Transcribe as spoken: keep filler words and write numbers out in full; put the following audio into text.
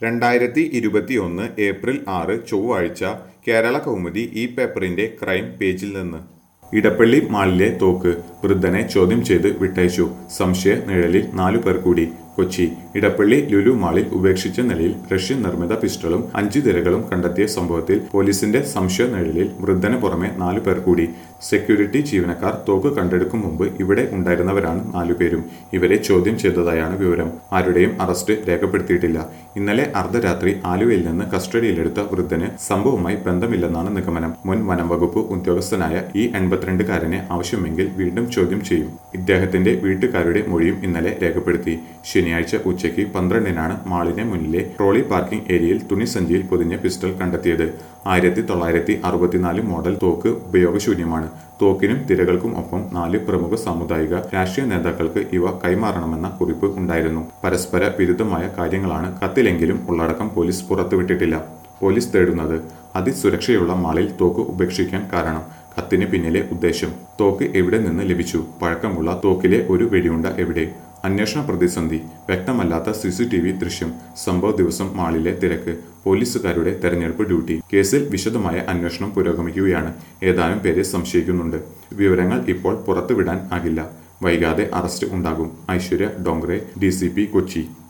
രണ്ടായിരത്തി ഇരുപത്തിയൊന്ന് ഏപ്രിൽ ആറ് ചൊവ്വാഴ്ച കേരള കൗമുദി ഈ പേപ്പറിന്റെ ക്രൈം പേജിൽ നിന്ന് ഇടപ്പള്ളി മാളിലെ തോക്ക് വൃദ്ധനെ ചോദ്യം ചെയ്ത് വിട്ടയച്ചു. സംശയ നിഴലിൽ നാലു പേർ കൂടി. കൊച്ചി ഇടപ്പള്ളി ലുലു മാളിൽ ഉപേക്ഷിച്ച നിലയിൽ റഷ്യൻ നിർമ്മിത പിസ്റ്റളും അഞ്ചു തിരകളും കണ്ടെത്തിയ സംഭവത്തിൽ പോലീസിന്റെ സംശയ നിഴലിൽ വൃദ്ധന് പുറമെ നാലു പേർ കൂടി. സെക്യൂരിറ്റി ജീവനക്കാർ തോക്ക് കണ്ടെടുക്കും മുമ്പ് ഇവിടെ ഉണ്ടായിരുന്നവരാണ് നാലുപേരും. ഇവരെ ചോദ്യം ചെയ്തതായാണ് വിവരം. ആരുടെയും അറസ്റ്റ് രേഖപ്പെടുത്തിയിട്ടില്ല. ഇന്നലെ അർദ്ധരാത്രി ആലുവയിൽ നിന്ന് കസ്റ്റഡിയിലെടുത്ത വൃദ്ധന് സംഭവവുമായി ബന്ധമില്ലെന്നാണ് നിഗമനം. മുൻ വനം വകുപ്പ് ഉദ്യോഗസ്ഥനായ ഈ എൺപത്തിരണ്ടുകാരനെ ആവശ്യമെങ്കിൽ വീണ്ടും ചോദ്യം ചെയ്യും. ഇദ്ദേഹത്തിന്റെ വീട്ടുകാരുടെ മൊഴിയും ഇന്നലെ രേഖപ്പെടുത്തി. ശനിയാഴ്ച ഉച്ചയ്ക്ക് പന്ത്രണ്ടിനാണ് മാളിന് മുന്നിലെ ട്രോളി പാർക്കിംഗ് ഏരിയയിൽ തുണിസഞ്ചിയിൽ പൊതിഞ്ഞ പിസ്റ്റൾ കണ്ടെത്തിയത്. ആയിരത്തി തൊള്ളായിരത്തി അറുപത്തിനാല് മോഡൽ തോക്ക് ഉപയോഗശൂന്യമാണ്. തോക്കിനും തിരകൾക്കും ഒപ്പം നാല് പ്രമുഖ സാമുദായിക രാഷ്ട്രീയ നേതാക്കൾക്ക് ഇവ കൈമാറണമെന്ന കുറിപ്പ് ഉണ്ടായിരുന്നു. പരസ്പര വിരുദ്ധമായ കാര്യങ്ങളാണ് കത്തിലെങ്കിലും ഉള്ളടക്കം പോലീസ് പുറത്തുവിട്ടിട്ടില്ല. പോലീസ് തേടുന്നത് അതിസുരക്ഷയുള്ള മാളിൽ തോക്ക് ഉപേക്ഷിക്കാൻ കാരണം, കത്തിന് പിന്നിലെ ഉദ്ദേശം, തോക്ക് എവിടെ നിന്ന് ലഭിച്ചു, പഴക്കമുള്ള തോക്കിലെ ഒരു വെടിയുണ്ട എവിടെ, അന്വേഷണ പ്രതിസന്ധി, വ്യക്തമല്ലാത്ത സി സി ടി വി ദൃശ്യം, സംഭവ ദിവസം മാളിലെ തിരക്ക്, പോലീസുകാരുടെ തെരഞ്ഞെടുപ്പ് ഡ്യൂട്ടി. കേസിൽ വിശദമായ അന്വേഷണം പുരോഗമിക്കുകയാണ്. ഏതാനും പേരെ സംശയിക്കുന്നുണ്ട്. വിവരങ്ങൾ ഇപ്പോൾ പുറത്തുവിടാൻ ആകില്ല. വൈകാതെ അറസ്റ്റ് ഉണ്ടാകും. Aishwarya Dongre, D C P Kochi.